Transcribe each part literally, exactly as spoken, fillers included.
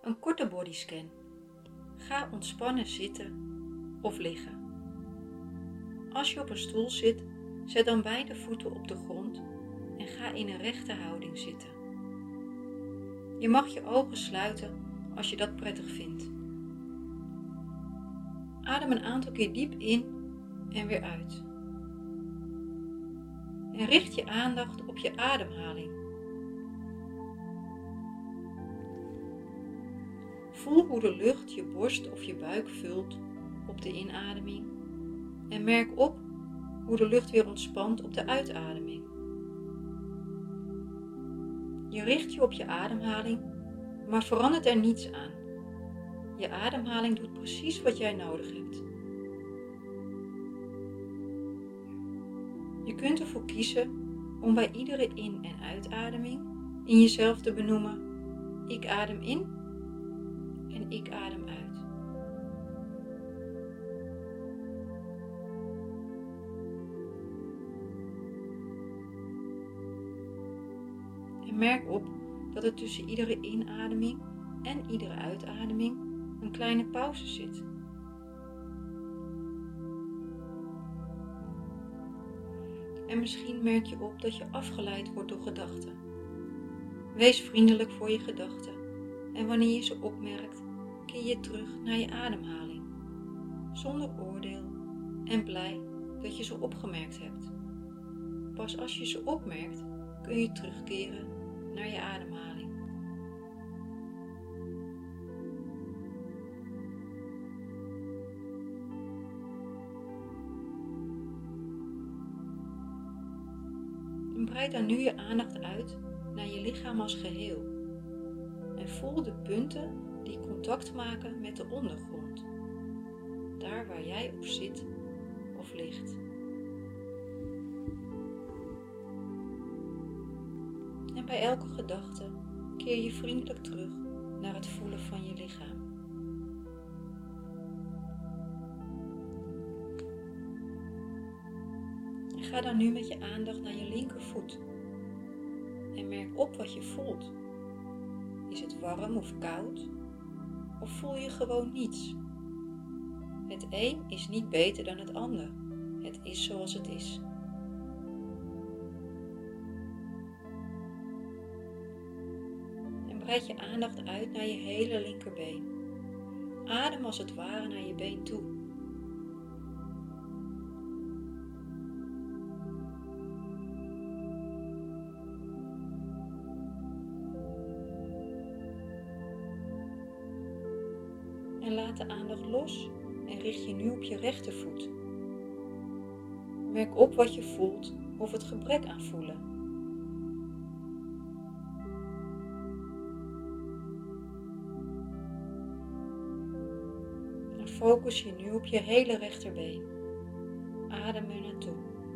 een korte bodyscan. Ga ontspannen zitten of liggen. Als je op een stoel zit, zet dan beide voeten op de grond en ga in een rechte houding zitten. Je mag je ogen sluiten als je dat prettig vindt. Adem een aantal keer diep in en weer uit. En richt je aandacht op je ademhaling. Voel hoe de lucht je borst of je buik vult op de inademing en merk op hoe de lucht weer ontspant op de uitademing. Je richt je op je ademhaling, maar verandert er niets aan. Je ademhaling doet precies wat jij nodig hebt. Je kunt ervoor kiezen om bij iedere in- en uitademing in jezelf te benoemen: ik adem in en ik adem uit. En merk op dat er tussen iedere inademing en iedere uitademing een kleine pauze zit. En misschien merk je op dat je afgeleid wordt door gedachten. Wees vriendelijk voor je gedachten en wanneer je ze opmerkt, keer je terug naar je ademhaling, zonder oordeel en blij dat je ze opgemerkt hebt. Pas als je ze opmerkt, kun je terugkeren naar je ademhaling. En breid dan nu je aandacht uit naar je lichaam als geheel. En voel de punten die contact maken met de ondergrond. Daar waar jij op zit of ligt. En bij elke gedachte keer je vriendelijk terug naar het voelen van je lichaam. En ga dan nu met je aandacht naar je linkervoet. En merk op wat je voelt. Is het warm of koud? Of voel je gewoon niets? Het een is niet beter dan het ander. Het is zoals het is. En breid je aandacht uit naar je hele linkerbeen. Adem als het ware naar je been toe. En laat de aandacht los en richt je nu op je rechtervoet. Merk op wat je voelt of het gebrek aan voelen. En focus je nu op je hele rechterbeen. Adem er naartoe.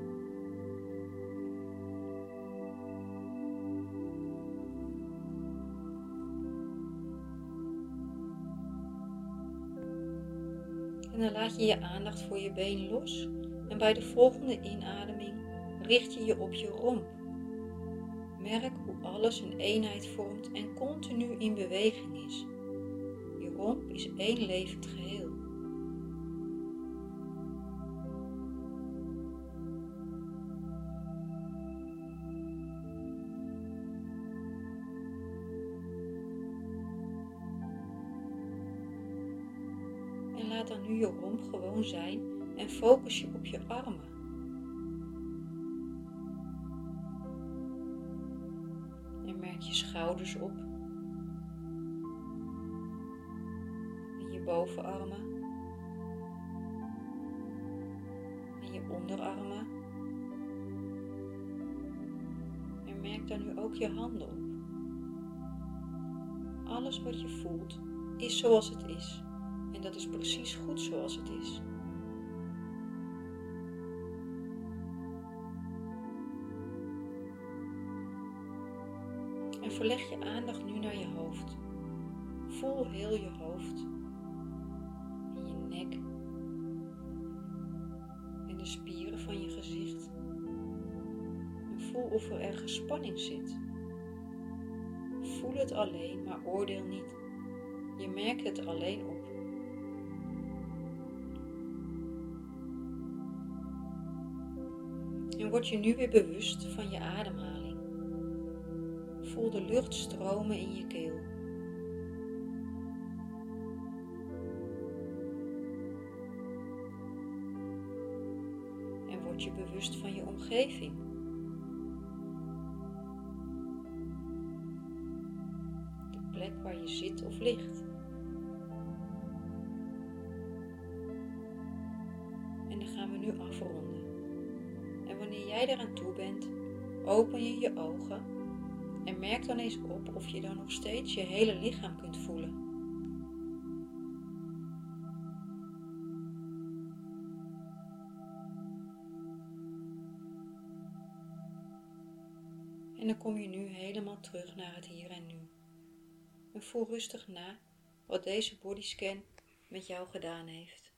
En dan laat je je aandacht voor je been los en bij de volgende inademing richt je je op je romp. Merk hoe alles een eenheid vormt en continu in beweging is. Je romp is één levend geheel. En laat dan nu je romp gewoon zijn en focus je op je armen. En merk je schouders op. En je bovenarmen. En je onderarmen. En merk dan nu ook je handen op. Alles wat je voelt is zoals het is. En dat is precies goed zoals het is. En verleg je aandacht nu naar je hoofd. Voel heel je hoofd. En je nek. En de spieren van je gezicht. En voel of er ergens spanning zit. Voel het alleen, maar oordeel niet. Je merkt het alleen op. En word je nu weer bewust van je ademhaling. Voel de lucht stromen in je keel. En word je bewust van je omgeving. De plek waar je zit of ligt. En dan gaan we nu afronden. En wanneer jij eraan toe bent, open je je ogen en merk dan eens op of je dan nog steeds je hele lichaam kunt voelen. En dan kom je nu helemaal terug naar het hier en nu. En voel rustig na wat deze bodyscan met jou gedaan heeft.